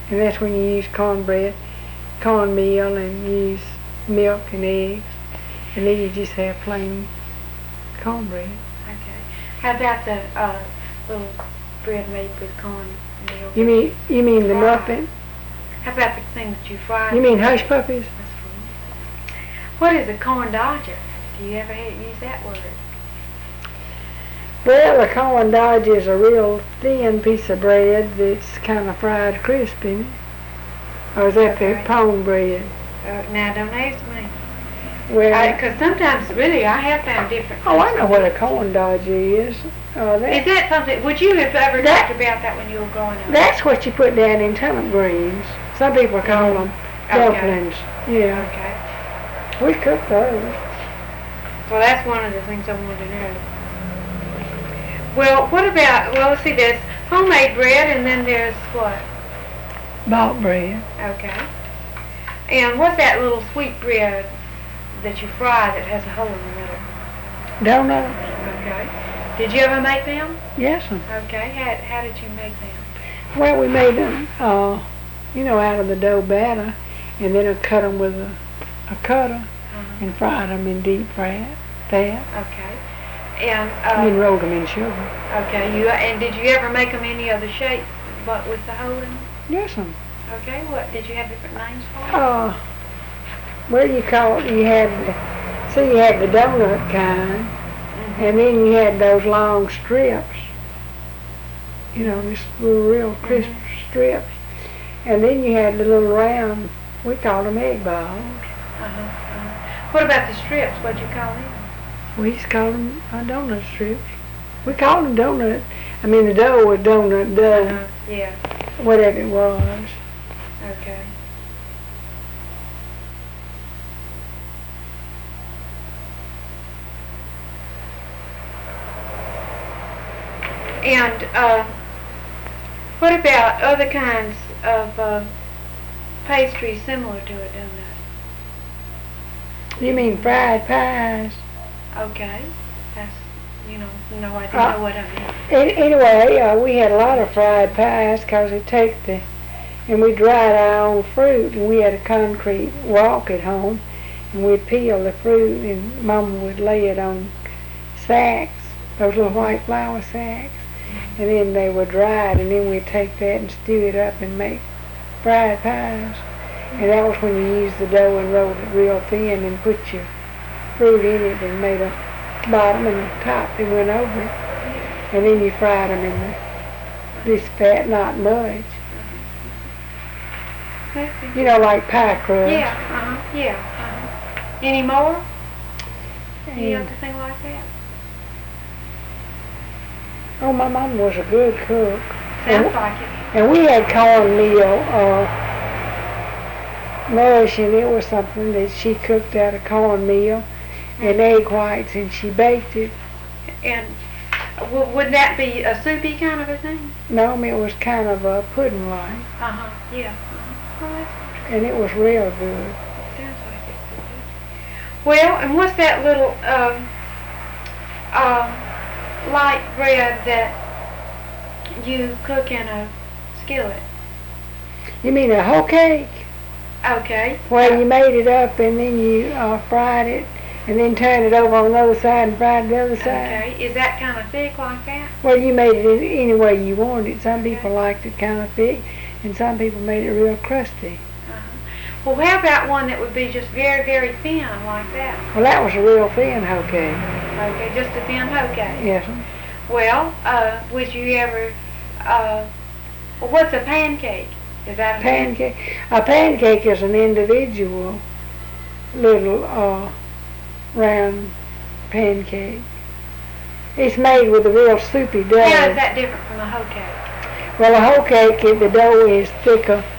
And that's when you use cornmeal, and use milk and eggs. And then you just have plain cornbread. Okay. How about the little bread made with cornmeal? You mean the muffin? How about the thing that you fry? You mean hush puppies? That's food. What is a corn dodger? Do you ever use that word? Well, a corn dodger is a real thin piece of bread that's kind of fried crisp in it. Or is that the pone bread? Now, don't ask me. Well, because sometimes, really, I have found different. Oh, I know what a corn dodger is. Is that something? Would you have ever talked about that when you were growing up? That's what you put down in turnip greens. Some people call them dumplings. Yeah. Okay. We cook those. Well, that's one of the things I wanted to know. Well, what about? Well, let's see. There's homemade bread, and then there's what? Bought bread. Okay. And what's that little sweet bread that you fry that has a hole in the middle? Donuts. Okay. Did you ever make them? Yes. Okay. How did you make them? Well, we made them, out of the dough batter, and then I cut them with a cutter and fried them in deep fat. Okay. And then rolled them in sugar. Okay. And did you ever make them any other shape, but with the hole in them? Yes. Okay. What did you have different names for them? Well, you had the donut kind, and then you had those long strips, these real crisp strips, and then you had the little round, we called them egg balls. What about the strips? What'd you call them? We used to call them donut strips. We called them donut. I mean, the dough was donut dough. Yeah. Whatever it was. Okay. And what about other kinds of pastries similar to a donut? You mean fried pies? Okay. That's, I didn't know what I meant. Anyway, we had a lot of fried pies because and we dried our own fruit, and we had a concrete walk at home, and we'd peel the fruit, and Mama would lay it on sacks, those little white flour sacks, and then they were dried, and then we'd take that and stew it up and make fried pies. And that was when you used the dough and rolled it real thin and put your fruit in it and made a bottom and a top that went over it. And then you fried them in this fat, not much. Like pie crust. Yeah. Any more? Any other thing like that? Oh, my mom was a good cook. Sounds like it. And we had cornmeal mush, and it was something that she cooked out of cornmeal and egg whites, and she baked it. And would that be a soupy kind of a thing? No, it was kind of a pudding-like. Yeah. Well, that's interesting. And it was real good. Sounds like it. Well, and what's that little light bread that you cook in a skillet? You mean a hoe cake? Okay. Well, you made it up and then you fried it and then turned it over on the other side and fried the other side. Okay. Is that kind of thick like that? Well, you made it any way you wanted it. Some people liked it kind of thick, and some people made it real crusty. Well, how about one that would be just very, very thin like that? Well, that was a real thin hoe cake. Okay, just a thin hoe cake. Yes. Well, would you ever, what's a pancake? Is that a pancake? A pancake is an individual little round pancake. It's made with a real soupy dough. How is that different from a hoe cake? Well, a hoe cake, the dough is thicker